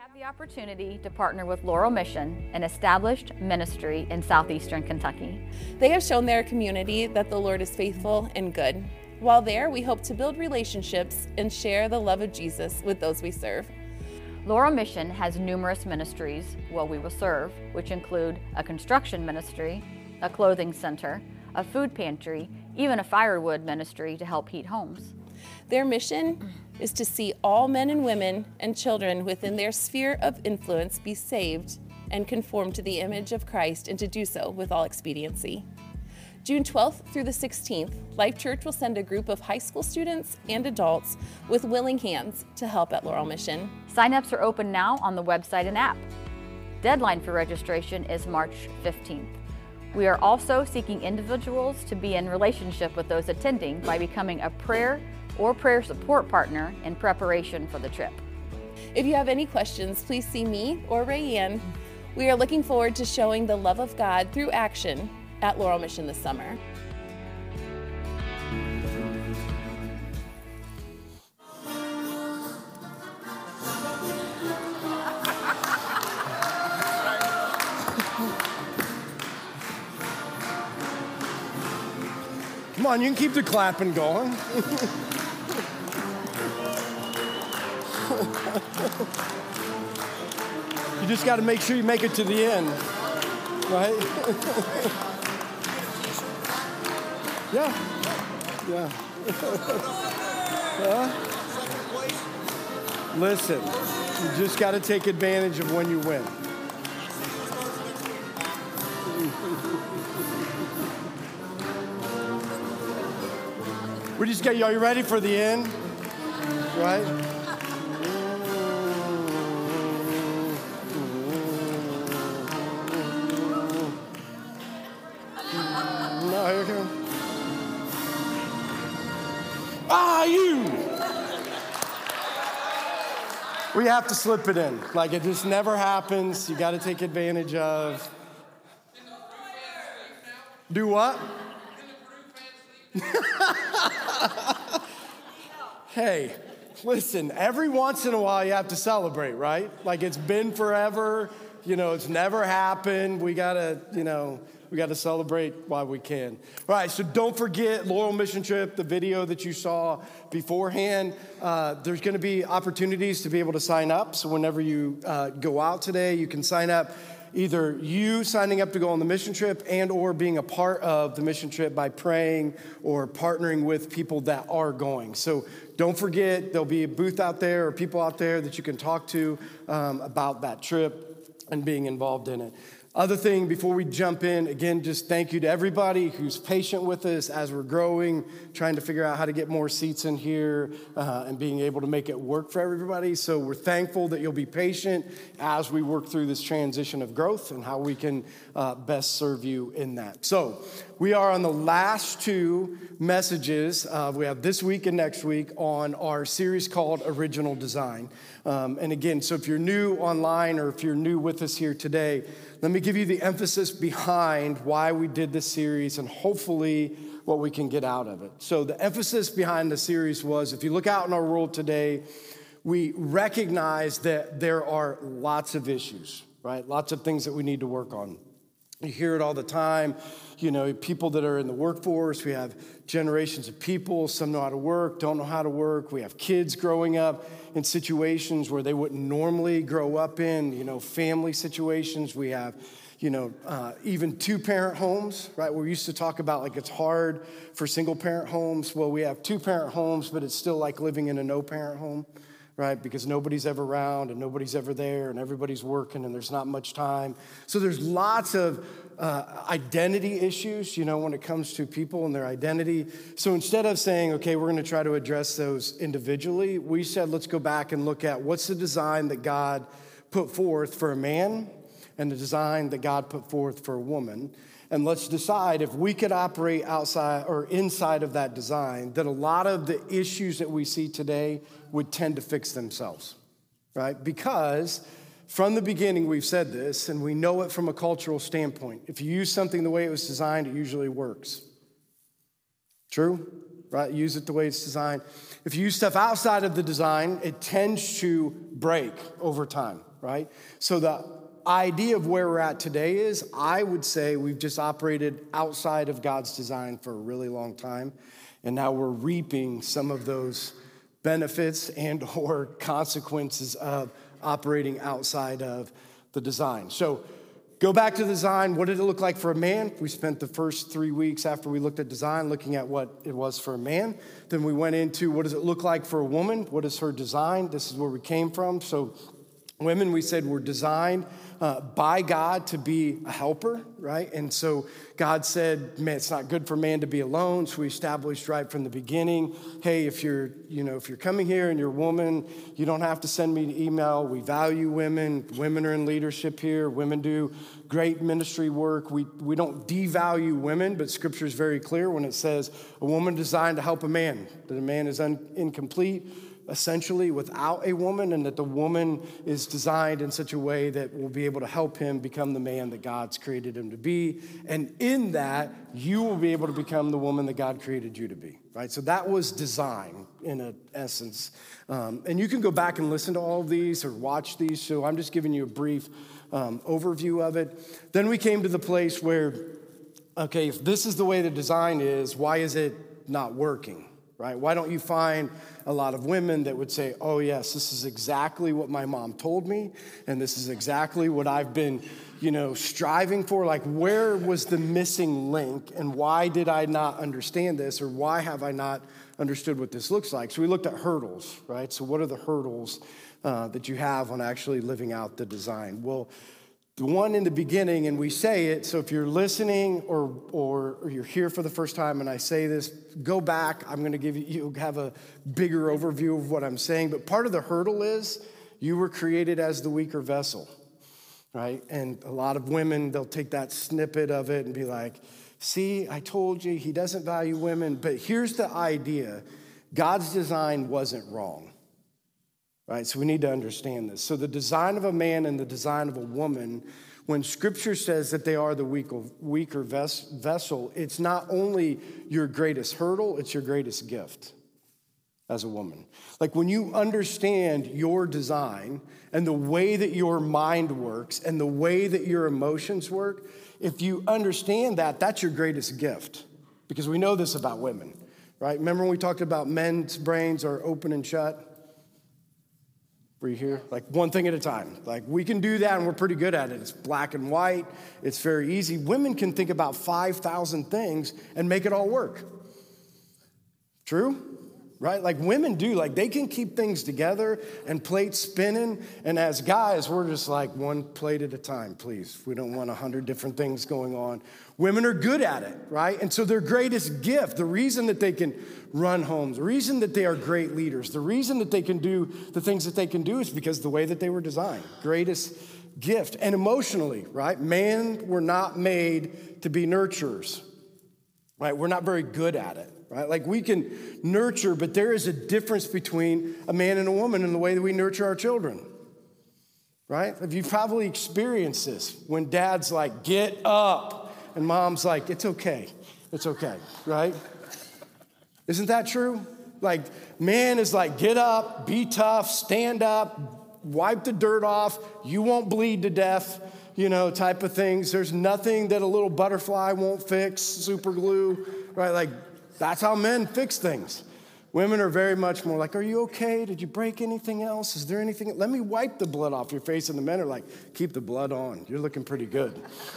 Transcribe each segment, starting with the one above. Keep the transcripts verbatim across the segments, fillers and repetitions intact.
have the opportunity to partner with Laurel Mission, an established ministry in southeastern Kentucky. They have shown their community that the Lord is faithful and good. While there, we hope to build relationships and share the love of Jesus with those we serve. Laurel Mission has numerous ministries where we will serve, which include a construction ministry, a clothing center, a food pantry, even a firewood ministry to help heat homes. Their mission is to see all men and women and children within their sphere of influence be saved and conform to the image of Christ, and to do so with all expediency. June twelfth through the sixteenth, Life Church will send a group of high school students and adults with willing hands to help at Laurel Mission. Sign-ups are open now on the website and app. Deadline for registration is March fifteenth. We are also seeking individuals to be in relationship with those attending by becoming a prayer or prayer support partner in preparation for the trip. If you have any questions, please see me or Rayanne. We are looking forward to showing the love of God through action at Laurel Mission this summer. Come on, you can keep the clapping going. You just got to make sure you make it to the end, right? Yeah, yeah. Huh? Listen, you just got to take advantage of when you win. We just got, are you ready for the end? Right? No, here we go. Ah, you! We have to slip it in. Like, it just never happens. You got to take advantage of. Do what? Hey, listen, every once in a while you have to celebrate, right? Like, it's been forever, you know, it's never happened. We gotta, you know, we gotta celebrate while we can. All right, so don't forget Laurel Mission Trip, the video that you saw beforehand. Uh, there's gonna be opportunities to be able to sign up. So whenever you uh, go out today, you can sign up. Either you signing up to go on the mission trip and or being a part of the mission trip by praying or partnering with people that are going. So don't forget, there'll be a booth out there or people out there that you can talk to um, about that trip and being involved in it. Other thing, before we jump in, again, just thank you to everybody who's patient with us as we're growing, trying to figure out how to get more seats in here uh, and being able to make it work for everybody. So we're thankful that you'll be patient as we work through this transition of growth and how we can uh, best serve you in that. So we are on the last two messages. Uh, we have this week and next week on our series called Original Design. Um, and again, so if you're new online or if you're new with us here today, let me give you the emphasis behind why we did this series and hopefully what we can get out of it. So the emphasis behind the series was, if you look out in our world today, we recognize that there are lots of issues, right? Lots of things that we need to work on. You hear it all the time, you know, people that are in the workforce. We have generations of people, some know how to work, don't know how to work. We have kids growing up in situations where they wouldn't normally grow up in, you know, family situations. We have, you know, uh, even two-parent homes, right? We used to talk about like it's hard for single-parent homes. Well, we have two-parent homes, but it's still like living in a no-parent home, right? Because nobody's ever around and nobody's ever there and everybody's working and there's not much time. So there's lots of uh, identity issues, you know, when it comes to people and their identity. So instead of saying, okay, we're going to try to address those individually, we said, let's go back and look at what's the design that God put forth for a man and the design that God put forth for a woman. And let's decide if we could operate outside or inside of that design, that a lot of the issues that we see today would tend to fix themselves, right? Because from the beginning, we've said this, and we know it from a cultural standpoint. If you use something the way it was designed, it usually works. True, right? Use it the way it's designed. If you use stuff outside of the design, it tends to break over time, right? So the idea of where we're at today is, I would say we've just operated outside of God's design for a really long time, and now we're reaping some of those benefits and or consequences of operating outside of the design. So go back to design. What did it look like for a man? We spent the first three weeks after we looked at design looking at what it was for a man. Then we went into what does it look like for a woman? What is her design? This is where we came from. So women, we said, were designed uh, by God to be a helper, right? And so God said, man, it's not good for man to be alone. So we established right from the beginning, hey, if you're, you know, if you're coming here and you're a woman, you don't have to send me an email. We value women. Women are in leadership here. Women do great ministry work. We we don't devalue women, but Scripture is very clear when it says a woman designed to help a man, that a man is un, incomplete, essentially, without a woman, and that the woman is designed in such a way that will be able to help him become the man that God's created him to be. And in that, you will be able to become the woman that God created you to be, right? So that was design in a essence. Um, and you can go back and listen to all of these or watch these. So I'm just giving you a brief um, overview of it. Then we came to the place where, okay, if this is the way the design is, why is it not working? Right? Why don't you find a lot of women that would say, oh, yes, this is exactly what my mom told me, and this is exactly what I've been, you know, striving for? Like, where was the missing link, and why did I not understand this, or why have I not understood what this looks like? So we looked at hurdles, right? So what are the hurdles uh, that you have on actually living out the design? Well, the one in the beginning, and we say it, so if you're listening or, or or you're here for the first time and I say this, go back. I'm going to give you, you have a bigger overview of what I'm saying. But part of the hurdle is you were created as the weaker vessel, right? And a lot of women, they'll take that snippet of it and be like, see, I told you, he doesn't value women. But here's the idea. God's design wasn't wrong. Right, so we need to understand this. So the design of a man and the design of a woman, when Scripture says that they are the weaker, weaker ves- vessel, it's not only your greatest hurdle, it's your greatest gift as a woman. Like when you understand your design and the way that your mind works and the way that your emotions work, if you understand that, that's your greatest gift. Because we know this about women, right? Remember when we talked about men's brains are open and shut? Were you here? Like one thing at a time. Like we can do that and we're pretty good at it. It's black and white. It's very easy. Women can think about five thousand things and make it all work. True? Right? Like women do. Like they can keep things together and plates spinning. And as guys, we're just like one plate at a time, please. We don't want a hundred different things going on. Women are good at it, right? And so their greatest gift, the reason that they can run homes, the reason that they are great leaders, the reason that they can do the things that they can do is because of the way that they were designed. Greatest gift. And emotionally, right? Man, we're not made to be nurturers, right? We're not very good at it, right? Like we can nurture, but there is a difference between a man and a woman in the way that we nurture our children, right? You've probably experienced this when dad's like, get up. And mom's like, it's okay. It's okay, right? Isn't that true? Like, man is like, get up, be tough, stand up, wipe the dirt off. You won't bleed to death, you know, type of things. There's nothing that a little butterfly won't fix, super glue, right? Like, that's how men fix things. Women are very much more like, are you okay? Did you break anything else? Is there anything? Let me wipe the blood off your face. And the men are like, keep the blood on. You're looking pretty good.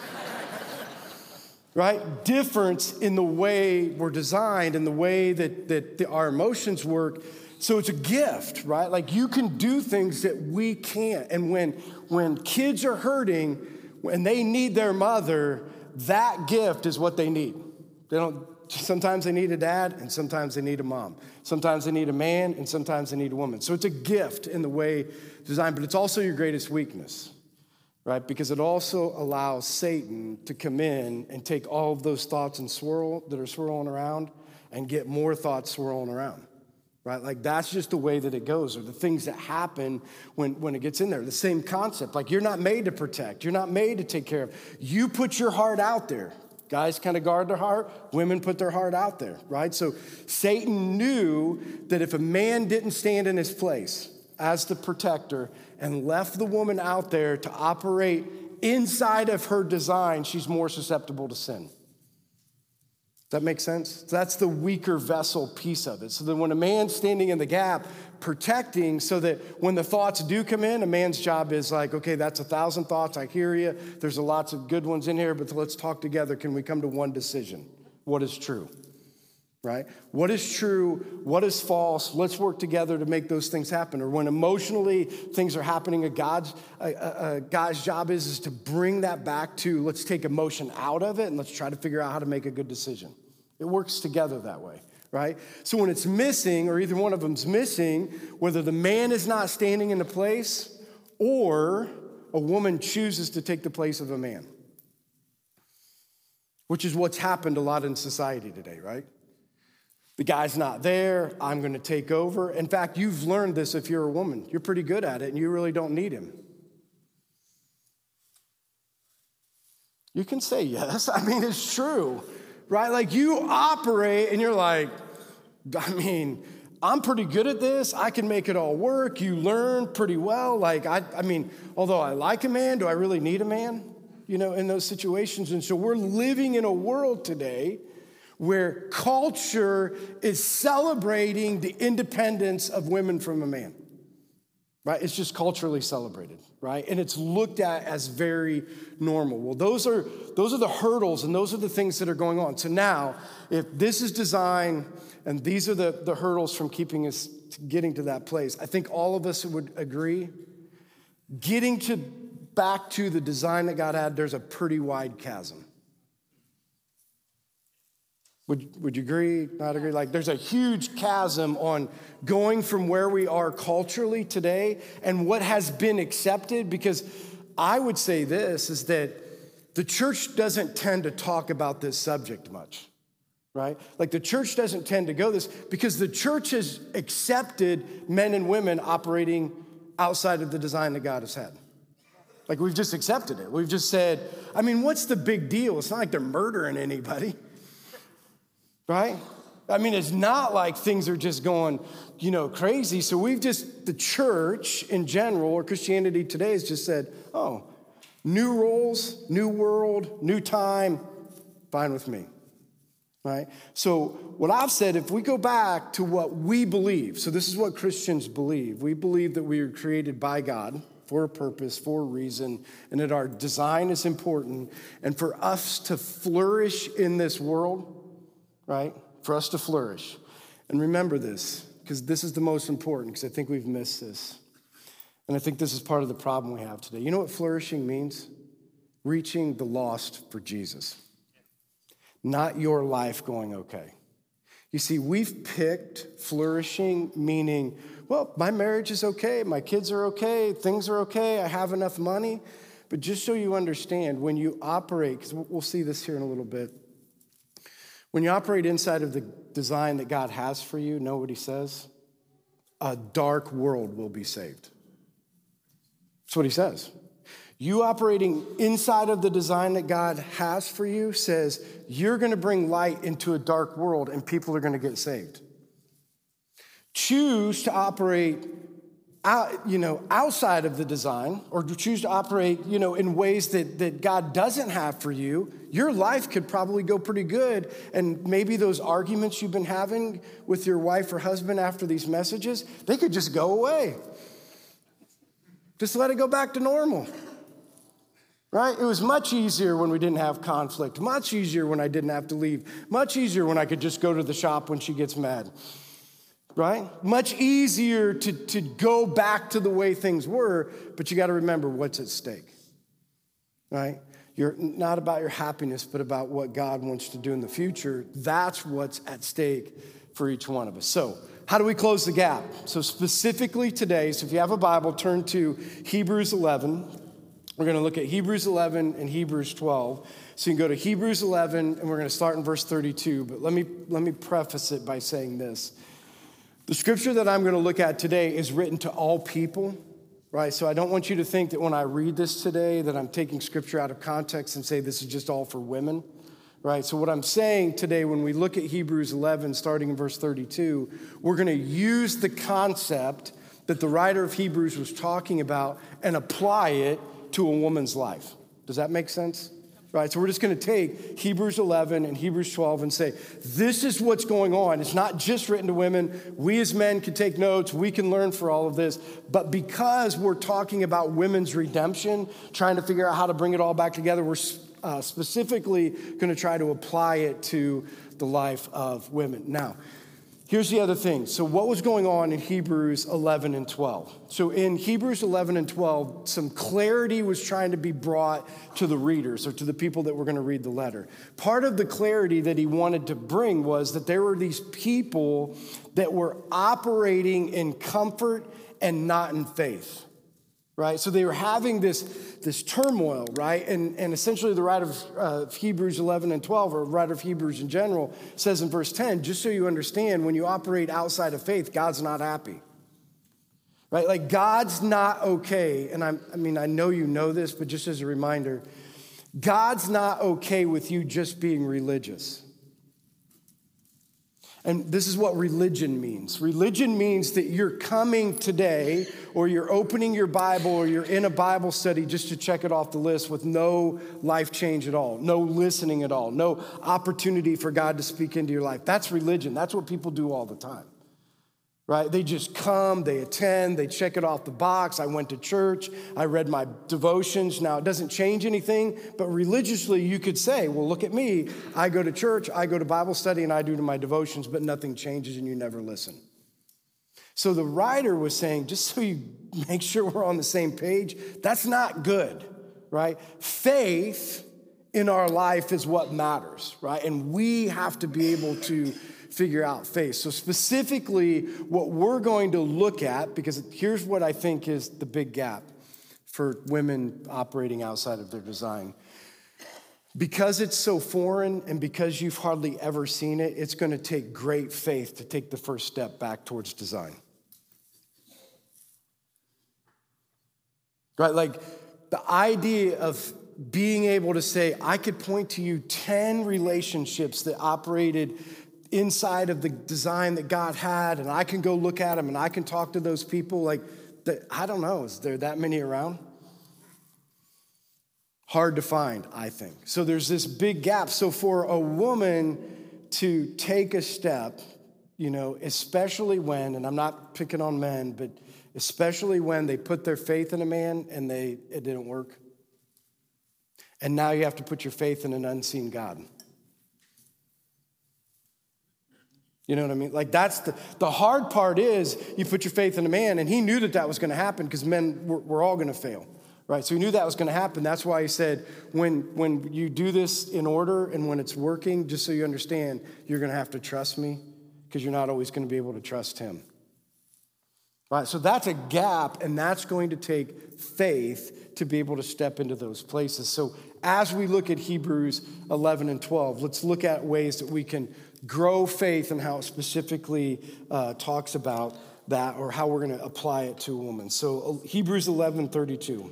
Right? Difference in the way we're designed and the way that, that the, our emotions work. So it's a gift, right? Like you can do things that we can't. And when, when kids are hurting and they need their mother, that gift is what they need. They don't, sometimes they need a dad and sometimes they need a mom. Sometimes they need a man and sometimes they need a woman. So it's a gift in the way designed, but it's also your greatest weakness. Right? Because it also allows Satan to come in and take all of those thoughts and swirl that are swirling around and get more thoughts swirling around. Right? Like that's just the way that it goes, or the things that happen when, when it gets in there. The same concept. Like you're not made to protect. You're not made to take care of. You put your heart out there. Guys kind of guard their heart. Women put their heart out there. Right? So Satan knew that if a man didn't stand in his place as the protector and left the woman out there to operate inside of her design, she's more susceptible to sin. Does that make sense? That's the weaker vessel piece of it. So that when a man's standing in the gap, protecting, so that when the thoughts do come in, a man's job is like, okay, that's a thousand thoughts, I hear you. There's a lots of good ones in here, but let's talk together. Can we come to one decision? What is true? Right? What is true? What is false? Let's work together to make those things happen. Or when emotionally things are happening, a God's, a, a, a guy's job is, is to bring that back to, let's take emotion out of it and let's try to figure out how to make a good decision. It works together that way, right? So when it's missing, or either one of them's missing, whether the man is not standing in the place or a woman chooses to take the place of a man, which is what's happened a lot in society today, right? The guy's not there, I'm going to take over. In fact, you've learned this if you're a woman. You're pretty good at it, and you really don't need him. You can say yes. I mean, it's true, right? Like, you operate, and you're like, I mean, I'm pretty good at this. I can make it all work. You learn pretty well. Like, I, I mean, although I like a man, do I really need a man? You know, in those situations. And so we're living in a world today where culture is celebrating the independence of women from a man, right? It's just culturally celebrated, right? And it's looked at as very normal. Well, those are those are the hurdles and those are the things that are going on. So now, if this is design and these are the, the hurdles from keeping us, to getting to that place, I think all of us would agree, getting to back to the design that God had, there's a pretty wide chasm. Would, would you agree, not agree? Like, there's a huge chasm on going from where we are culturally today and what has been accepted, because I would say this, is that the church doesn't tend to talk about this subject much, right? Like, the church doesn't tend to go this because the church has accepted men and women operating outside of the design that God has had. Like, we've just accepted it. We've just said, I mean, what's the big deal? It's not like they're murdering anybody. Right? I mean, it's not like things are just going, you know, crazy. So we've just, the church in general, or Christianity today, has just said, oh, new roles, new world, new time, fine with me. Right? So what I've said, if we go back to what we believe, so this is what Christians believe. We believe that we were created by God for a purpose, for a reason, and that our design is important. And for us to flourish in this world, right? For us to flourish. And remember this, because this is the most important, because I think we've missed this. And I think this is part of the problem we have today. You know what flourishing means? Reaching the lost for Jesus. Not your life going okay. You see, we've picked flourishing, meaning, well, my marriage is okay, my kids are okay, things are okay, I have enough money. But just so you understand, when you operate, because we'll see this here in a little bit, when you operate inside of the design that God has for you, know what he says? A dark world will be saved. That's what he says. You operating inside of the design that God has for you says you're going to bring light into a dark world and people are going to get saved. Choose to operate out, you know, outside of the design, or choose to operate, you know, in ways that, that God doesn't have for you, your life could probably go pretty good. And maybe those arguments you've been having with your wife or husband after these messages, they could just go away. Just let it go back to normal. Right? It was much easier when we didn't have conflict, much easier when I didn't have to leave, much easier when I could just go to the shop when she gets mad. Right? Much easier to, to go back to the way things were, but you got to remember what's at stake. Right? You're not about your happiness, but about what God wants to do in the future. That's what's at stake for each one of us. So, how do we close the gap? So specifically today, so if you have a Bible, turn to Hebrews eleven. We're going to look at Hebrews eleven and Hebrews twelve. So you can go to Hebrews eleven, and we're going to start in verse thirty-two. But let me, let me preface it by saying this. The scripture that I'm going to look at today is written to all people, right? So I don't want you to think that when I read this today that I'm taking scripture out of context and say this is just all for women, right? So what I'm saying today when we look at Hebrews eleven, starting in verse thirty-two, we're going to use the concept that the writer of Hebrews was talking about and apply it to a woman's life. Does that make sense? Right, so we're just going to take Hebrews eleven and Hebrews twelve and say, this is what's going on. It's not just written to women. We as men can take notes. We can learn for all of this. But because we're talking about women's redemption, trying to figure out how to bring it all back together, we're uh, specifically going to try to apply it to the life of women. Now, here's the other thing. So what was going on in Hebrews eleven and twelve? So in Hebrews eleven and twelve, some clarity was trying to be brought to the readers or to the people that were going to read the letter. Part of the clarity that he wanted to bring was that there were these people that were operating in comfort and not in faith. Right? So they were having this, this turmoil, right? And, and essentially the writer of uh, Hebrews eleven and twelve, or writer of Hebrews in general, says in verse ten, just so you understand, when you operate outside of faith, God's not happy. Right? Like God's not okay. And I'm, I mean, I know you know this, but just as a reminder, God's not okay with you just being religious. And this is what religion means. Religion means that you're coming today, or you're opening your Bible, or you're in a Bible study just to check it off the list with no life change at all, no listening at all, no opportunity for God to speak into your life. That's religion. That's what people do all the time. Right? They just come, they attend, they check it off the box. I went to church, I read my devotions. Now, it doesn't change anything, but religiously you could say, well, look at me. I go to church, I go to Bible study, and I do to my devotions, but nothing changes and you never listen. So the writer was saying, just so you make sure we're on the same page, that's not good, right? Faith in our life is what matters, right? And we have to be able to figure out faith. So specifically, what we're going to look at, because here's what I think is the big gap for women operating outside of their design. Because it's so foreign and because you've hardly ever seen it, it's going to take great faith to take the first step back towards design. Right? Like the idea of being able to say, I could point to you ten relationships that operated inside of the design that God had, and I can go look at them and I can talk to those people. Like, that, I don't know, is there that many around? Hard to find, I think. So there's this big gap. So for a woman to take a step, you know, especially when, and I'm not picking on men, but especially when they put their faith in a man and they it didn't work. And now you have to put your faith in an unseen God. You know what I mean? Like that's the, the hard part is you put your faith in a man, and he knew that that was going to happen because men were, were all going to fail, right? So he knew that was going to happen. That's why he said, when, when you do this in order and when it's working, just so you understand, you're going to have to trust me because you're not always going to be able to trust him. Right? So that's a gap, and that's going to take faith to be able to step into those places. So as we look at Hebrews eleven and twelve, let's look at ways that we can grow faith and how it specifically uh, talks about that, or how we're going to apply it to a woman. So Hebrews eleven thirty-two.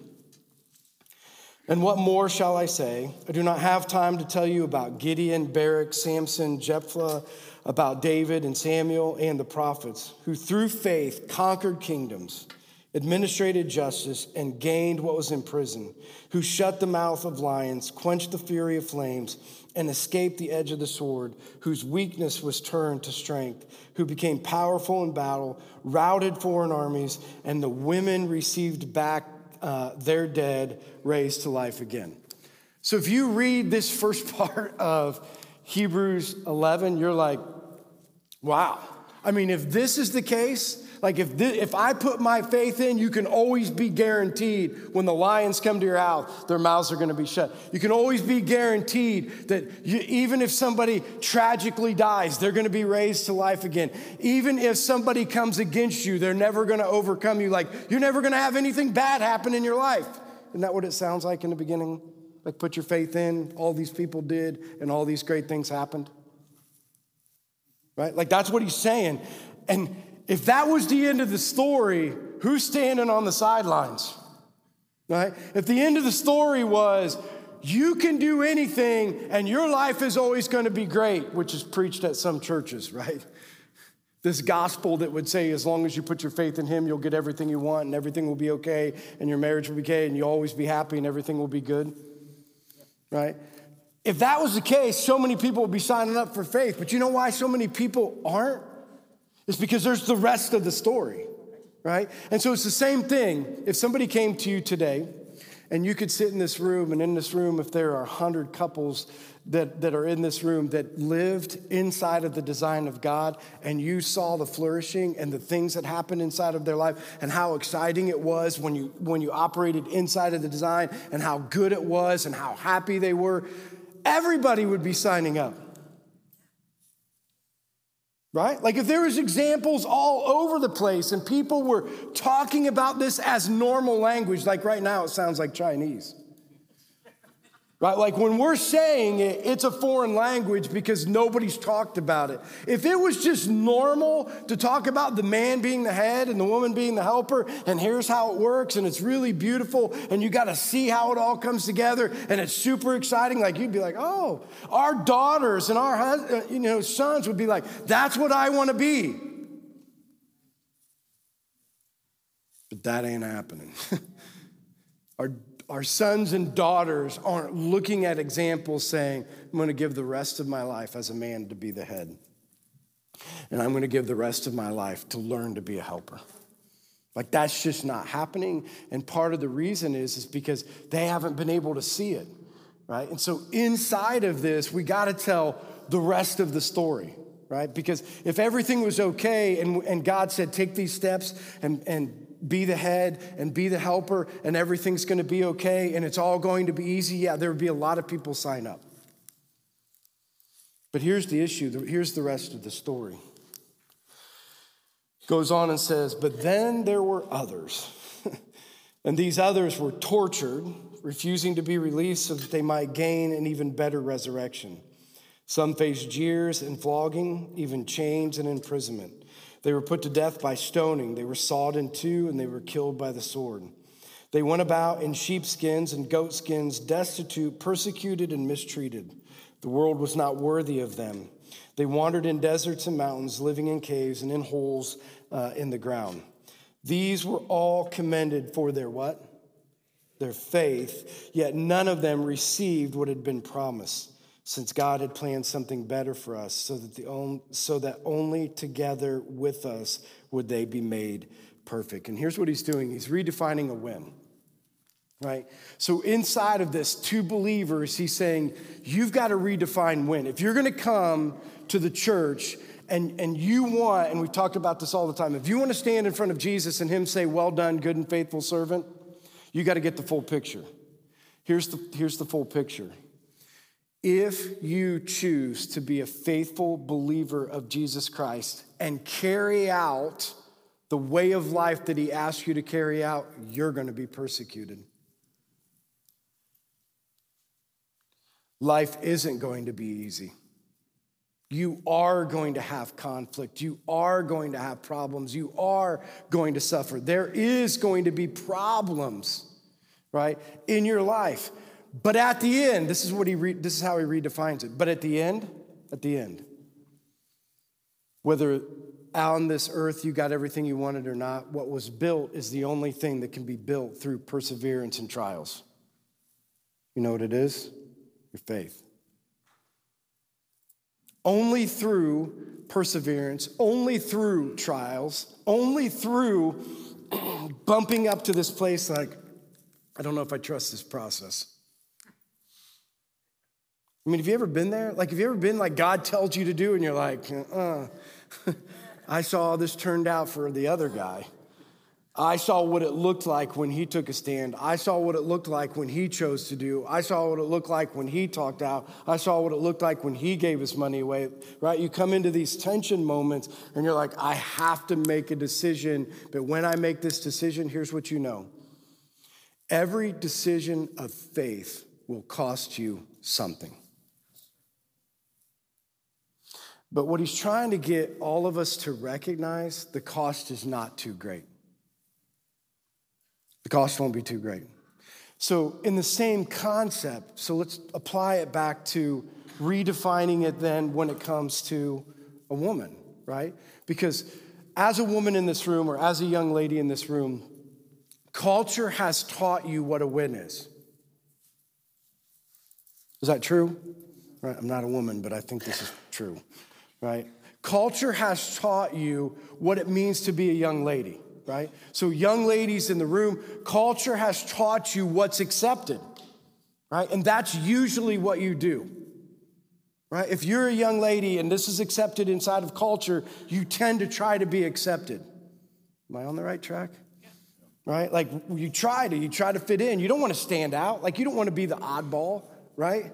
And what more shall I say? I do not have time to tell you about Gideon, Barak, Samson, Jephthah, about David and Samuel and the prophets, who through faith conquered kingdoms, administrated justice, and gained what was in prison, who shut the mouth of lions, quenched the fury of flames, and escaped the edge of the sword, whose weakness was turned to strength, who became powerful in battle, routed foreign armies, and the women received back uh, their dead, raised to life again. So if you read this first part of Hebrews eleven, you're like, wow. I mean, if this is the case, like if this, if I put my faith in, you can always be guaranteed when the lions come to your house, their mouths are going to be shut. You can always be guaranteed that you, even if somebody tragically dies, they're going to be raised to life again. Even if somebody comes against you, they're never going to overcome you. Like, you're never going to have anything bad happen in your life. Isn't that what it sounds like in the beginning? Like, put your faith in, all these people did, and all these great things happened. Right? Like, that's what he's saying. And if that was the end of the story, who's standing on the sidelines? Right? If the end of the story was, you can do anything and your life is always going to be great, which is preached at some churches, right? This gospel that would say as long as you put your faith in him, you'll get everything you want and everything will be okay and your marriage will be okay and you'll always be happy and everything will be good, right? If that was the case, so many people would be signing up for faith. But you know why so many people aren't? It's because there's the rest of the story, right? And so it's the same thing. If somebody came to you today and you could sit in this room, and in this room, if there are a hundred couples that, that are in this room that lived inside of the design of God, and you saw the flourishing and the things that happened inside of their life and how exciting it was when you, when you operated inside of the design and how good it was and how happy they were, everybody would be signing up. Right? Like if there was examples all over the place and people were talking about this as normal language, like right now it sounds like Chinese. Right? Like when we're saying it, it's a foreign language because nobody's talked about it. If it was just normal to talk about the man being the head and the woman being the helper, and here's how it works, and it's really beautiful, and you got to see how it all comes together, and it's super exciting, like you'd be like, oh, our daughters and our hus- you know, sons would be like, that's what I want to be. But that ain't happening. our Our sons and daughters aren't looking at examples saying, I'm going to give the rest of my life as a man to be the head. And I'm going to give the rest of my life to learn to be a helper. Like that's just not happening. And part of the reason is, is because they haven't been able to see it, right? And so inside of this, we got to tell the rest of the story, right? Because if everything was okay and, and God said, take these steps and, and be the head and be the helper and everything's going to be okay and it's all going to be easy, yeah, there would be a lot of people sign up. But here's the issue. Here's the rest of the story. Goes on and says, but then there were others. And these others were tortured, refusing to be released so that they might gain an even better resurrection. Some faced jeers and flogging, even chains and imprisonment. They were put to death by stoning. They were sawed in two, and they were killed by the sword. They went about in sheepskins and goatskins, destitute, persecuted, and mistreated. The world was not worthy of them. They wandered in deserts and mountains, living in caves and in holes uh, in the ground. These were all commended for their what? Their faith, yet none of them received what had been promised, since God had planned something better for us, so that the on, so that only together with us would they be made perfect. And here's what he's doing. He's redefining a win, right? So inside of this, to believers, he's saying, you've got to redefine win. If you're going to come to the church and, and you want, and we've talked about this all the time, if you want to stand in front of Jesus and him say, well done, good and faithful servant, you got to get the full picture. Here's the, here's the full picture. If you choose to be a faithful believer of Jesus Christ and carry out the way of life that he asks you to carry out, you're going to be persecuted. Life isn't going to be easy. You are going to have conflict. You are going to have problems. You are going to suffer. There is going to be problems, right, in your life. But at the end, this is what he re- this is how he redefines it. But at the end, at the end, whether on this earth you got everything you wanted or not, what was built is the only thing that can be built through perseverance and trials. You know what it is? Your faith. Only through perseverance, only through trials, only through bumping up to this place like, I don't know if I trust this process. I mean, have you ever been there? Like, have you ever been like God tells you to do and you're like, uh, I saw this turned out for the other guy. I saw what it looked like when he took a stand. I saw what it looked like when he chose to do. I saw what it looked like when he talked out. I saw what it looked like when he gave his money away, right? You come into these tension moments and you're like, I have to make a decision. But when I make this decision, here's what you know. Every decision of faith will cost you something. But what he's trying to get all of us to recognize, the cost is not too great. The cost won't be too great. So in the same concept, so let's apply it back to redefining it then when it comes to a woman, right? Because as a woman in this room or as a young lady in this room, culture has taught you what a win is. Is that true? Right, I'm not a woman, but I think this is true, right? Culture has taught you what it means to be a young lady, right? So young ladies in the room, culture has taught you what's accepted, right? And that's usually what you do, right? If you're a young lady and this is accepted inside of culture, you tend to try to be accepted. Am I on the right track? Right? Like you try to, you try to fit in. You don't want to stand out. Like you don't want to be the oddball, right?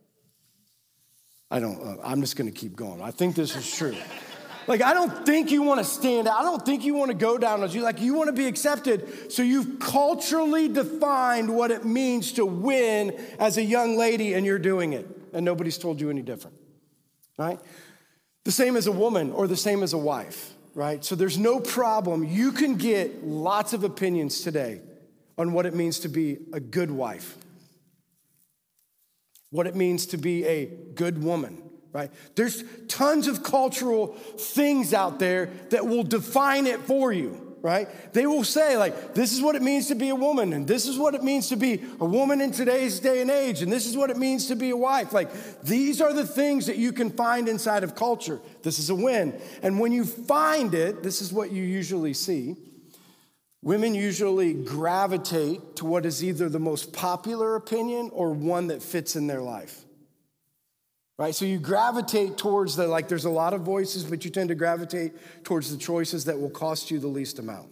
I don't, uh, I'm just going to keep going. I think this is true. Like, I don't think you want to stand out. I don't think you want to go down as you, like, you want to be accepted. So you've culturally defined what it means to win as a young lady, and you're doing it. And nobody's told you any different, right? The same as a woman or the same as a wife, right? So there's no problem. You can get lots of opinions today on what it means to be a good wife, what it means to be a good woman, right? There's tons of cultural things out there that will define it for you, right? They will say, like, this is what it means to be a woman, and this is what it means to be a woman in today's day and age, and this is what it means to be a wife. Like, these are the things that you can find inside of culture. This is a win. And when you find it, this is what you usually see. Women usually gravitate to what is either the most popular opinion or one that fits in their life, right? So you gravitate towards the, like there's a lot of voices, but you tend to gravitate towards the choices that will cost you the least amount.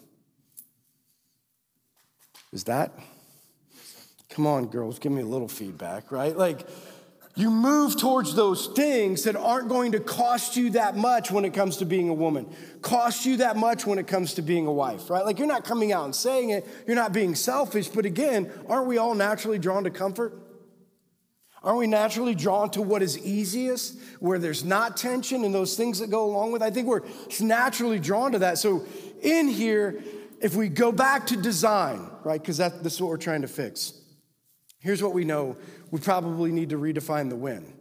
Is that? Come on, girls, give me a little feedback, right? Like, you move towards those things that aren't going to cost you that much when it comes to being a woman, cost you that much when it comes to being a wife, right? Like, you're not coming out and saying it, you're not being selfish, but again, aren't we all naturally drawn to comfort? Aren't we naturally drawn to what is easiest, where there's not tension and those things that go along with it? I think we're naturally drawn to that. So in here, if we go back to design, right, because that, this is what we're trying to fix. Here's what we know. We probably need to redefine the win.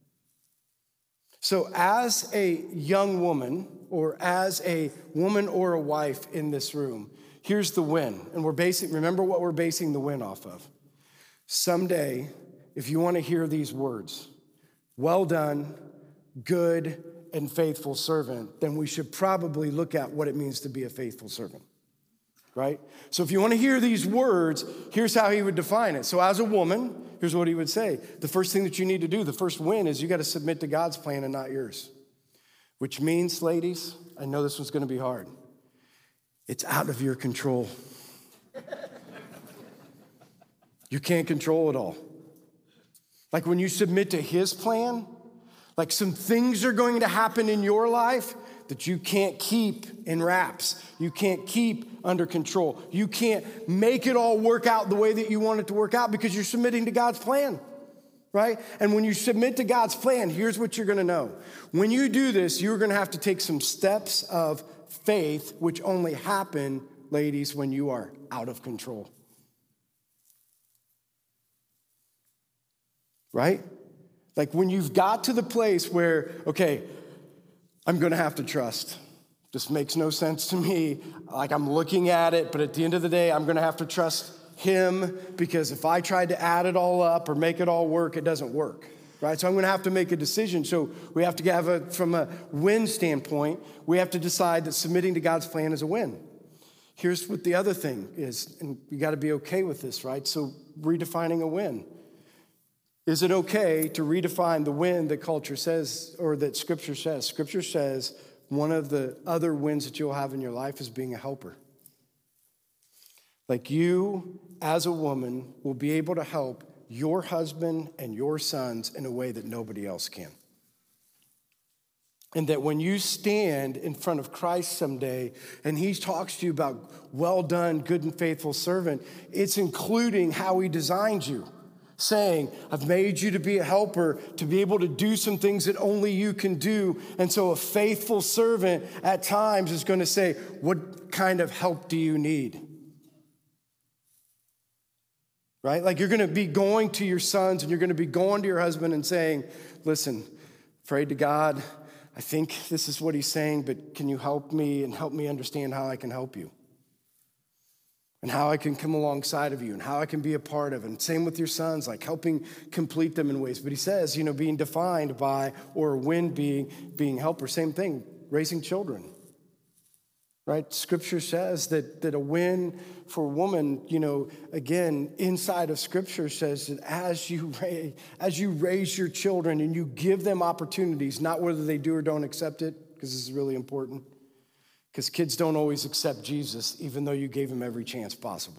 So as a young woman or as a woman or a wife in this room, here's the win. And we're basing, remember what we're basing the win off of. Someday, if you want to hear these words, well done, good and faithful servant, then we should probably look at what it means to be a faithful servant. Right? So if you want to hear these words, here's how he would define it. So as a woman, here's what he would say. The first thing that you need to do, the first win, is you got to submit to God's plan and not yours. Which means, ladies, I know this one's going to be hard. It's out of your control. You can't control it all. Like when you submit to his plan, like some things are going to happen in your life that you can't keep in wraps. You can't keep under control. You can't make it all work out the way that you want it to work out because you're submitting to God's plan, right? And when you submit to God's plan, here's what you're gonna know. When you do this, you're gonna have to take some steps of faith, which only happen, ladies, when you are out of control. Right? Like when you've got to the place where, okay, I'm gonna have to trust. This makes no sense to me. Like I'm looking at it, but at the end of the day, I'm gonna have to trust him because if I tried to add it all up or make it all work, it doesn't work, right? So I'm gonna have to make a decision. So we have to have a, from a win standpoint, we have to decide that submitting to God's plan is a win. Here's what the other thing is, and you gotta be okay with this, right? So redefining a win. Is it okay to redefine the win that culture says, or that scripture says? Scripture says one of the other wins that you'll have in your life is being a helper. Like you, as a woman, will be able to help your husband and your sons in a way that nobody else can. And that when you stand in front of Christ someday and he talks to you about well done, good and faithful servant, it's including how he designed you. Saying, I've made you to be a helper, to be able to do some things that only you can do. And so a faithful servant at times is going to say, what kind of help do you need? Right? Like you're going to be going to your sons and you're going to be going to your husband and saying, listen, prayed to God, I think this is what he's saying, but can you help me and help me understand how I can help you? And how I can come alongside of you and how I can be a part of it. And same with your sons, like helping complete them in ways. But he says, you know, being defined by, or when being, being helper, same thing, raising children, right? Scripture says that, that a win for a woman, you know, again, inside of Scripture says that as you, raise, as you raise your children and you give them opportunities, not whether they do or don't accept it, because this is really important. Because kids don't always accept Jesus, even though you gave them every chance possible.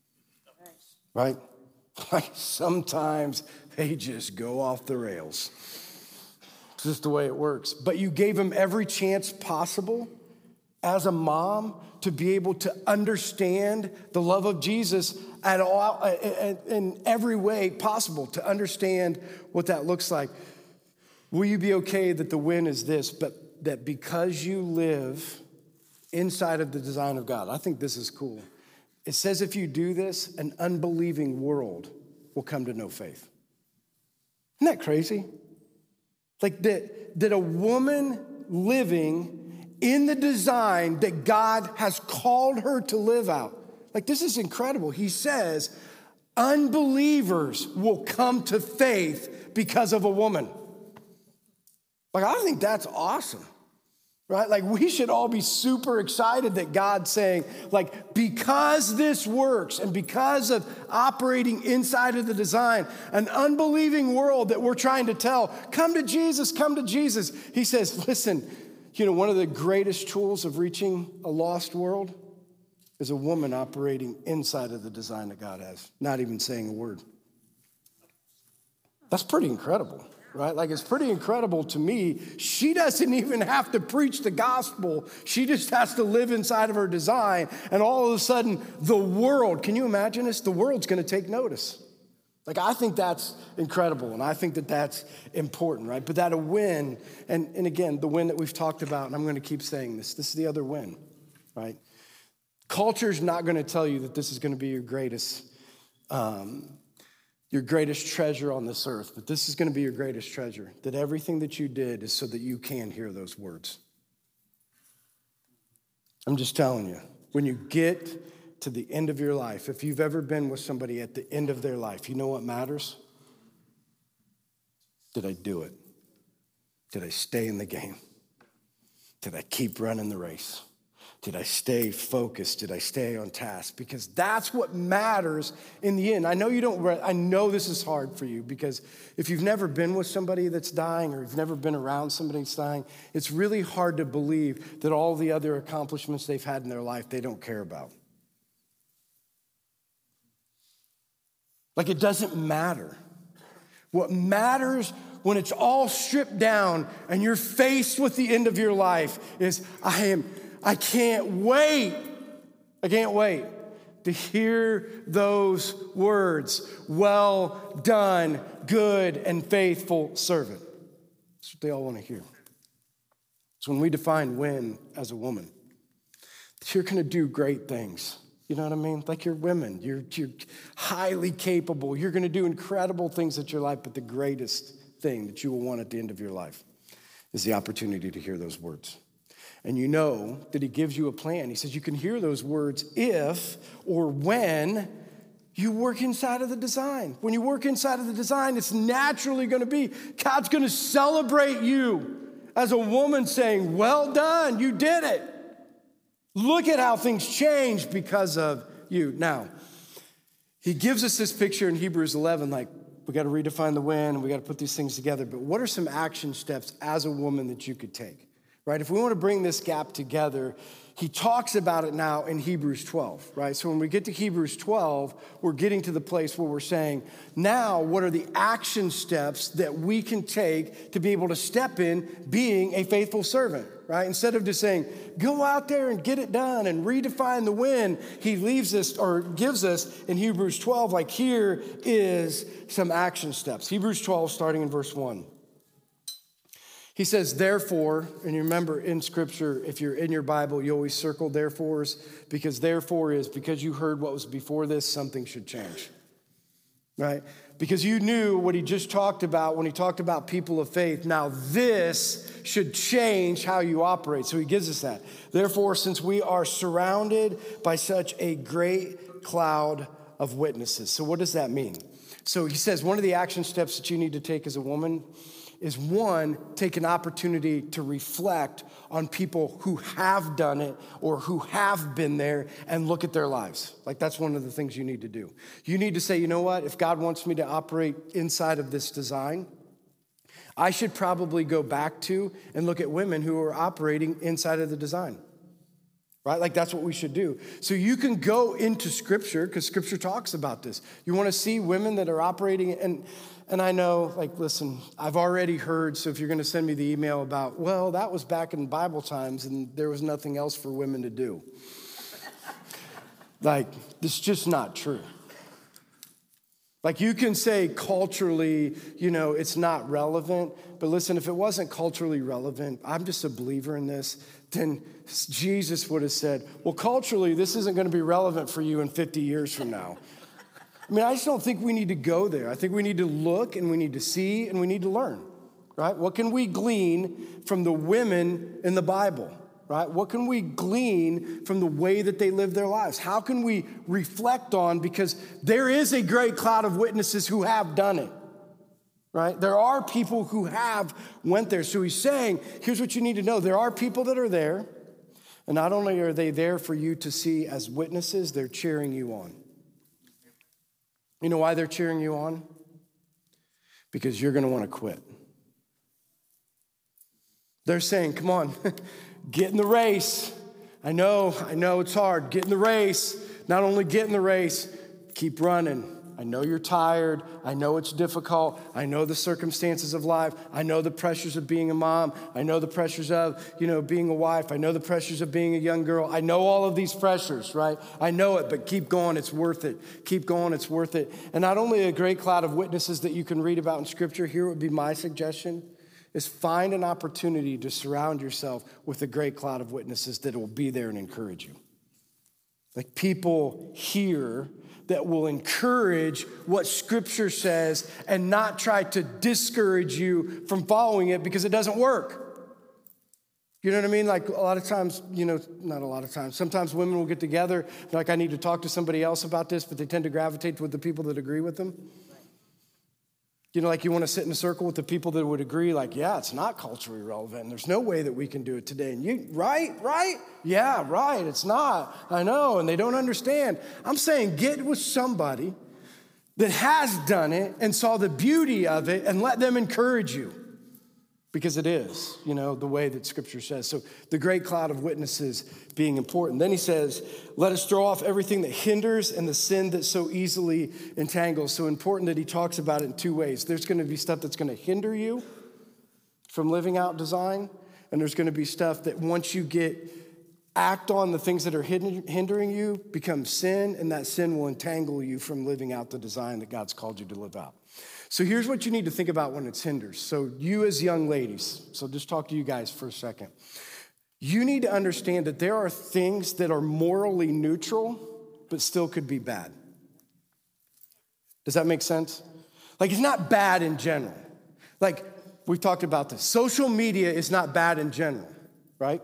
Right? Like sometimes they just go off the rails. It's just the way it works. But you gave them every chance possible as a mom to be able to understand the love of Jesus at all, in every way possible, to understand what that looks like. Will you be okay that the win is this, but that because you live inside of the design of God? I think this is cool. It says if you do this, an unbelieving world will come to know faith. Isn't that crazy? Like that, that a woman living in the design that God has called her to live out. Like this is incredible. He says unbelievers will come to faith because of a woman. Like I think that's awesome. Right? Like we should all be super excited that God's saying, like, because this works and because of operating inside of the design, an unbelieving world that we're trying to tell, come to Jesus, come to Jesus. He says, listen, you know, one of the greatest tools of reaching a lost world is a woman operating inside of the design that God has, not even saying a word. That's pretty incredible. Right? Like it's pretty incredible to me. She doesn't even have to preach the gospel. She just has to live inside of her design. And all of a sudden, the world, can you imagine this? The world's going to take notice. Like I think that's incredible. And I think that that's important, right? But that a win, and, and again, the win that we've talked about, and I'm going to keep saying this, this is the other win, right? Culture's not going to tell you that this is going to be your greatest um your greatest treasure on this earth, but this is going to be your greatest treasure, that everything that you did is so that you can hear those words. I'm just telling you, when you get to the end of your life, if you've ever been with somebody at the end of their life, you know what matters? Did I do it? Did I stay in the game? Did I keep running the race? Did I stay focused? Did I stay on task? Because that's what matters in the end. I know you don't, I know this is hard for you because if you've never been with somebody that's dying or you've never been around somebody that's dying, it's really hard to believe that all the other accomplishments they've had in their life, they don't care about. Like it doesn't matter. What matters when it's all stripped down and you're faced with the end of your life is I am I can't wait. I can't wait to hear those words. Well done, good and faithful servant. That's what they all want to hear. So when we define win as a woman, you're going to do great things. You know what I mean? Like you're women. You're, you're highly capable. You're going to do incredible things at your life, but the greatest thing that you will want at the end of your life is the opportunity to hear those words. And you know that he gives you a plan. He says you can hear those words if or when you work inside of the design. When you work inside of the design, it's naturally going to be, God's going to celebrate you as a woman saying, well done, you did it. Look at how things changed because of you. Now, he gives us this picture in Hebrews eleven, like we got to redefine the win, and we got to put these things together. But what are some action steps as a woman that you could take? Right, if we want to bring this gap together, he talks about it now in Hebrews twelve, right? So when we get to Hebrews twelve, we're getting to the place where we're saying, now what are the action steps that we can take to be able to step in being a faithful servant, right? Instead of just saying, go out there and get it done and redefine the win, he leaves us or gives us in Hebrews twelve, like here is some action steps. Hebrews twelve, starting in verse one. He says, therefore, and you remember in Scripture, if you're in your Bible, you always circle therefores, because therefore is because you heard what was before this, something should change, right? Because you knew what he just talked about when he talked about people of faith. Now this should change how you operate. So he gives us that. Therefore, since we are surrounded by such a great cloud of witnesses. So what does that mean? So he says one of the action steps that you need to take as a woman is, one, take an opportunity to reflect on people who have done it or who have been there and look at their lives. Like, that's one of the things you need to do. You need to say, you know what, if God wants me to operate inside of this design, I should probably go back to and look at women who are operating inside of the design. Right? Like, that's what we should do. So you can go into Scripture, because Scripture talks about this. You want to see women that are operating, and and I know, like, listen, I've already heard, so if you're going to send me the email about, well, that was back in Bible times, and there was nothing else for women to do. Like, it's just not true. Like, you can say culturally, you know, it's not relevant, but listen, if it wasn't culturally relevant, I'm just a believer in this, then Jesus would have said, well, culturally, this isn't going to be relevant for you in fifty years from now. I mean, I just don't think we need to go there. I think we need to look and we need to see and we need to learn, right? What can we glean from the women in the Bible, right? What can we glean from the way that they live their lives? How can we reflect on, because there is a great cloud of witnesses who have done it, right? There are people who have went there. So he's saying, here's what you need to know. There are people that are there, and not only are they there for you to see as witnesses, they're cheering you on. You know why they're cheering you on? Because you're going to want to quit. They're saying, come on, get in the race. I know, I know it's hard. Get in the race. Not only get in the race, keep running. I know you're tired. I know it's difficult. I know the circumstances of life. I know the pressures of being a mom. I know the pressures of, you know, being a wife. I know the pressures of being a young girl. I know all of these pressures, right? I know it, but keep going. It's worth it. Keep going. It's worth it. And not only a great cloud of witnesses that you can read about in Scripture, here would be my suggestion, is find an opportunity to surround yourself with a great cloud of witnesses that will be there and encourage you. Like, people here that will encourage what Scripture says and not try to discourage you from following it because it doesn't work. You know what I mean? Like, a lot of times, you know, not a lot of times, sometimes women will get together, like, I need to talk to somebody else about this, but they tend to gravitate toward the people that agree with them. You know, like, you want to sit in a circle with the people that would agree, like, yeah, it's not culturally relevant, and there's no way that we can do it today. And you, right, right? Yeah, right, it's not. I know, and they don't understand. I'm saying get with somebody that has done it and saw the beauty of it and let them encourage you. Because it is, you know, the way that Scripture says. So the great cloud of witnesses being important. Then he says, let us throw off everything that hinders and the sin that so easily entangles. So important that he talks about it in two ways. There's going to be stuff that's going to hinder you from living out design. And there's going to be stuff that once you get, act on the things that are hindering you, become sin. And that sin will entangle you from living out the design that God's called you to live out. So here's what you need to think about when it's hinders. So you as young ladies, so just talk to you guys for a second. You need to understand that there are things that are morally neutral, but still could be bad. Does that make sense? Like, it's not bad in general. Like, we've talked about this. Social media is not bad in general, right?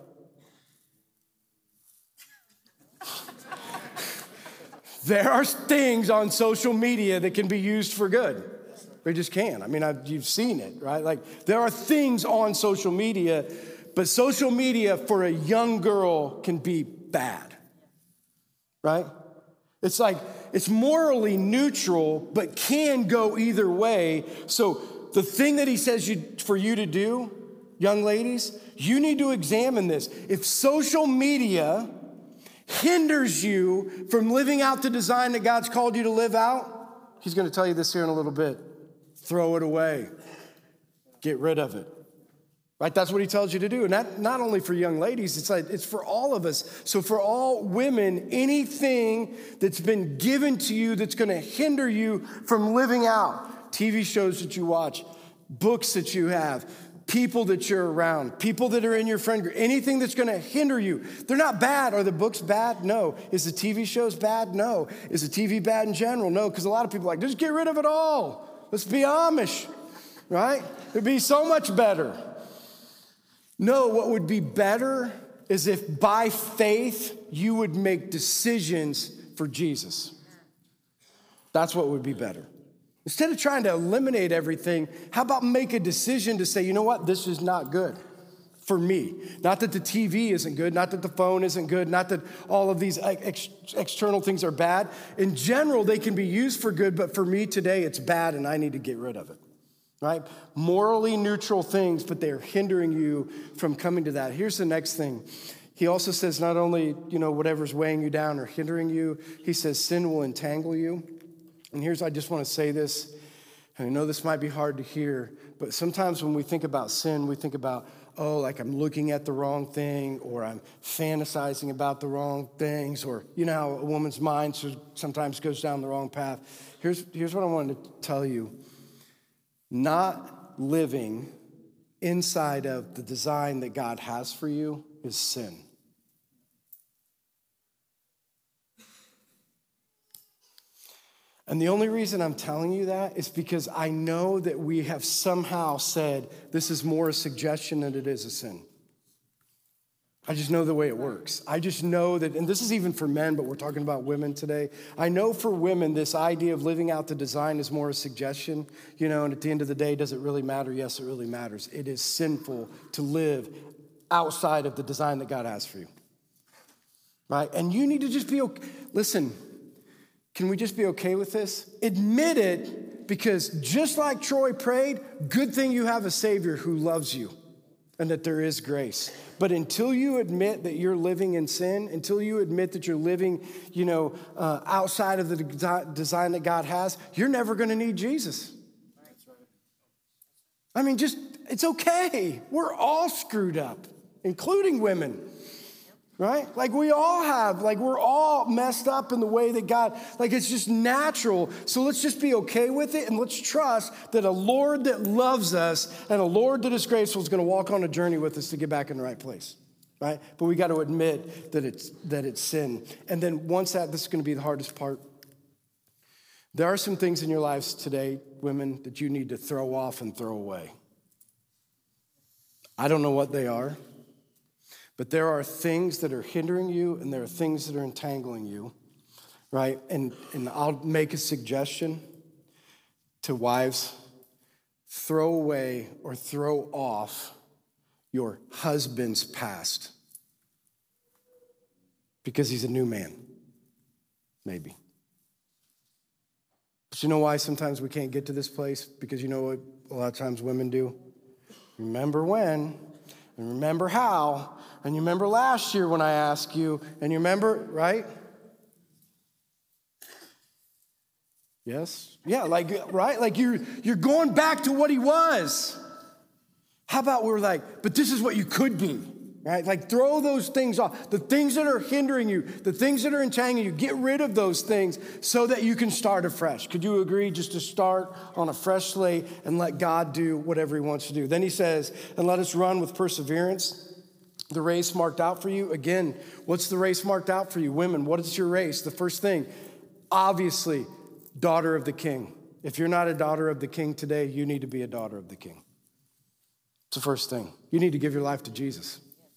There are things on social media that can be used for good. They just can. I mean, I've, you've seen it, right? Like, there are things on social media, but social media for a young girl can be bad, right? It's like, it's morally neutral, but can go either way. So the thing that he says you, for you to do, young ladies, you need to examine this. If social media hinders you from living out the design that God's called you to live out, he's going to tell you this here in a little bit. Throw it away. Get rid of it. Right? That's what he tells you to do. And that not only for young ladies, it's like it's for all of us. So for all women, anything that's been given to you that's going to hinder you from living out, T V shows that you watch, books that you have, people that you're around, people that are in your friend group, anything that's going to hinder you. They're not bad. Are the books bad? No. Is the T V shows bad? No. Is the T V bad in general? No, because a lot of people are like, just get rid of it all. Let's be Amish, right? It'd be so much better. No, what would be better is if by faith you would make decisions for Jesus. That's what would be better. Instead of trying to eliminate everything, how about make a decision to say, you know what, this is not good for me. Not that the T V isn't good, not that the phone isn't good, not that all of these ex- external things are bad. In general, they can be used for good, but for me today, it's bad and I need to get rid of it. Right? Morally neutral things, but they're hindering you from coming to that. Here's the next thing. He also says not only, you know, whatever's weighing you down or hindering you, he says sin will entangle you. And here's, I just want to say this, and I know this might be hard to hear, but sometimes when we think about sin, we think about, oh, like I'm looking at the wrong thing, or I'm fantasizing about the wrong things, or you know how a woman's mind sometimes goes down the wrong path. Here's, here's what I wanted to tell you. Not living inside of the design that God has for you is sin. And the only reason I'm telling you that is because I know that we have somehow said this is more a suggestion than it is a sin. I just know the way it works. I just know that, and this is even for men, but we're talking about women today. I know for women, this idea of living out the design is more a suggestion, you know, and at the end of the day, does it really matter? Yes, it really matters. It is sinful to live outside of the design that God has for you, right? And you need to just be okay. Listen, can we just be okay with this? Admit it, because just like Troy prayed, good thing you have a Savior who loves you and that there is grace. But until you admit that you're living in sin, until you admit that you're living, you know, uh, outside of the de- design that God has, you're never going to need Jesus. I mean, just, it's okay. We're all screwed up, including women, right? Like we all have, like we're all messed up in the way that God, like it's just natural. So let's just be okay with it, and let's trust that a Lord that loves us and a Lord that is graceful is going to walk on a journey with us to get back in the right place, right? But we got to admit that it's that it's sin. And then once that, this is going to be the hardest part. There are some things in your lives today, women, that you need to throw off and throw away. I don't know what they are. But there are things that are hindering you, and there are things that are entangling you, right? And, and I'll make a suggestion to wives. Throw away or throw off your husband's past, because he's a new man, maybe. But you know why sometimes we can't get to this place? Because you know what a lot of times women do? Remember when, and remember how, and you remember last year when I asked you, and you remember, right? Yes? Yeah, like, right? Like you're, you're going back to what he was. How about we're like, but this is what you could be, right? Like throw those things off. The things that are hindering you, the things that are entangling you, get rid of those things so that you can start afresh. Could you agree just to start on a fresh slate and let God do whatever he wants to do? Then he says, and let us run with perseverance the race marked out for you. Again, what's the race marked out for you? Women, what is your race? The first thing, obviously, daughter of the King. If you're not a daughter of the King today, you need to be a daughter of the King. It's the first thing. You need to give your life to Jesus.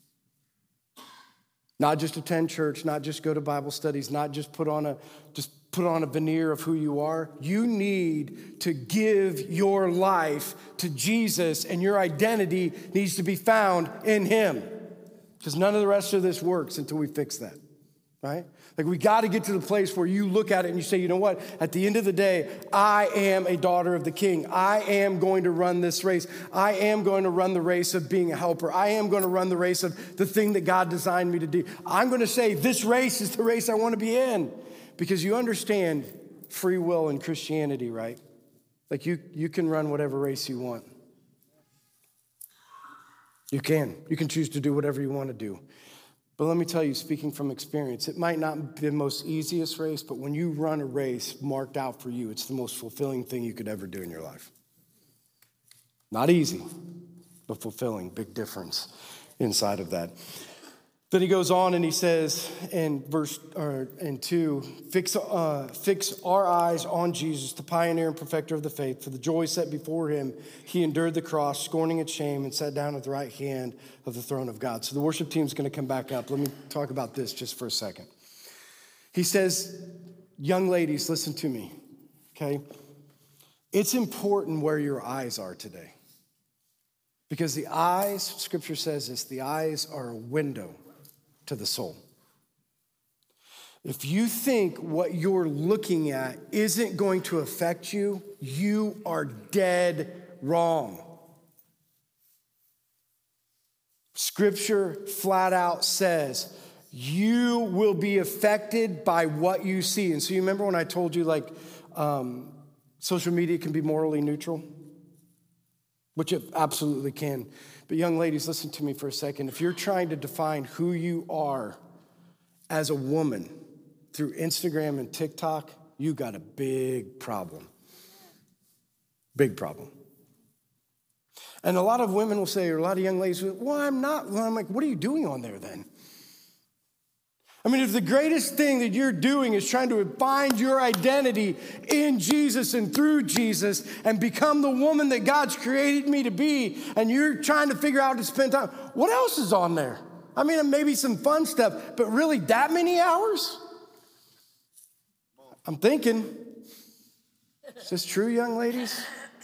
Not just attend church, not just go to Bible studies, not just put on a just put on a veneer of who you are. You need to give your life to Jesus, and your identity needs to be found in him. Because none of the rest of this works until we fix that, right? Like we got to get to the place where you look at it and you say, you know what? At the end of the day, I am a daughter of the King. I am going to run this race. I am going to run the race of being a helper. I am going to run the race of the thing that God designed me to do. I'm going to say this race is the race I want to be in, because you understand free will in Christianity, right? Like you, you can run whatever race you want. You can. You can choose to do whatever you want to do. But let me tell you, speaking from experience, it might not be the most easiest race, but when you run a race marked out for you, it's the most fulfilling thing you could ever do in your life. Not easy, but fulfilling. Big difference inside of that. Then he goes on and he says in verse or in two, fix, uh, fix our eyes on Jesus, the pioneer and perfecter of the faith. For the joy set before him, he endured the cross, scorning its shame, and sat down at the right hand of the throne of God. So the worship team's going to come back up. Let me talk about this just for a second. He says, young ladies, listen to me, okay? It's important where your eyes are today. Because the eyes, Scripture says this, the eyes are a window to the soul. If you think what you're looking at isn't going to affect you, you are dead wrong. Scripture flat out says you will be affected by what you see. And so you remember when I told you like um, social media can be morally neutral? Which it absolutely can. But young ladies, listen to me for a second. If you're trying to define who you are as a woman through Instagram and TikTok, you got a big problem. Big problem. And a lot of women will say, or a lot of young ladies will say, well, I'm not. Well, I'm like, what are you doing on there then? I mean, if the greatest thing that you're doing is trying to find your identity in Jesus and through Jesus and become the woman that God's created me to be, and you're trying to figure out how to spend time, what else is on there? I mean, maybe some fun stuff, but really that many hours? I'm thinking, is this true, young ladies?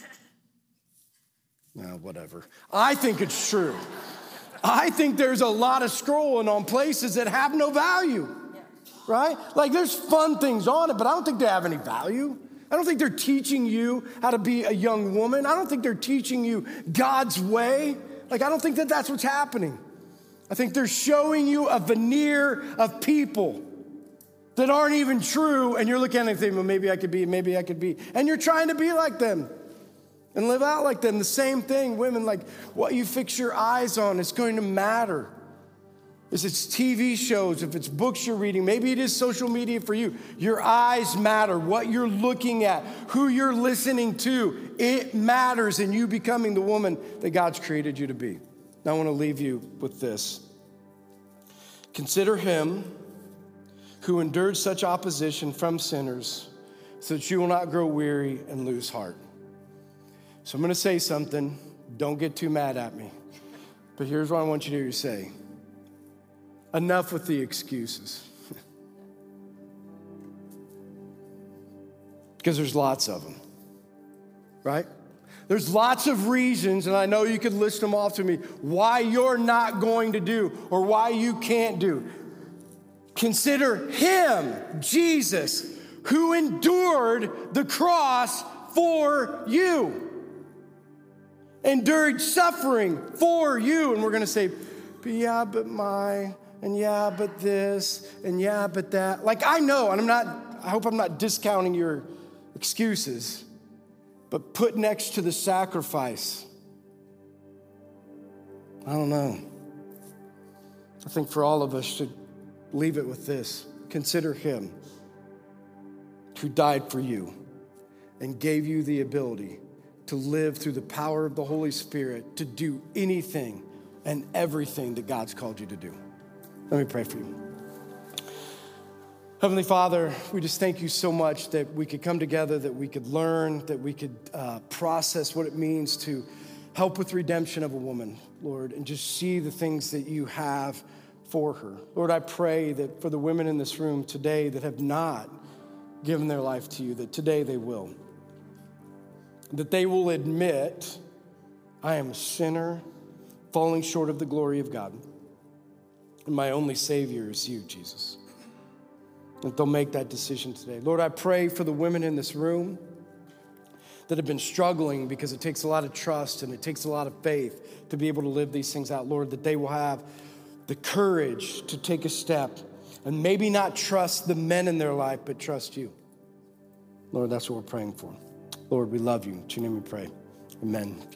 No, whatever. I think it's true. I think there's a lot of scrolling on places that have no value, right? Like there's fun things on it, but I don't think they have any value. I don't think they're teaching you how to be a young woman. I don't think they're teaching you God's way. Like I don't think that that's what's happening. I think they're showing you a veneer of people that aren't even true, and you're looking at it and thinking, well, maybe I could be, maybe I could be, and you're trying to be like them. And live out like them. The same thing, women, like what you fix your eyes on is going to matter. If it's T V shows, if it's books you're reading, maybe it is social media for you. Your eyes matter. What you're looking at, who you're listening to, it matters in you becoming the woman that God's created you to be. Now I want to leave you with this. Consider him who endured such opposition from sinners so that you will not grow weary and lose heart. So I'm going to say something. Don't get too mad at me. But here's what I want you to say. Enough with the excuses. Because there's lots of them, right? There's lots of reasons, and I know you could list them off to me, why you're not going to do or why you can't do. Consider him, Jesus, who endured the cross for you. Endured suffering for you. And we're going to say, but yeah, but my, and yeah, but this, and yeah, but that. Like I know, and I'm not, I hope I'm not discounting your excuses, but put next to the sacrifice. I don't know. I think for all of us should leave it with this. Consider him who died for you and gave you the ability to live through the power of the Holy Spirit to do anything and everything that God's called you to do. Let me pray for you. Heavenly Father, we just thank you so much that we could come together, that we could learn, that we could uh, process what it means to help with redemption of a woman, Lord, and just see the things that you have for her. Lord, I pray that for the women in this room today that have not given their life to you, that today they will. That they will admit, I am a sinner, falling short of the glory of God. And my only Savior is you, Jesus. That they'll make that decision today. Lord, I pray for the women in this room that have been struggling because it takes a lot of trust and it takes a lot of faith to be able to live these things out. Lord, that they will have the courage to take a step and maybe not trust the men in their life, but trust you. Lord, that's what we're praying for. Lord, we love you. In your name we pray. Amen.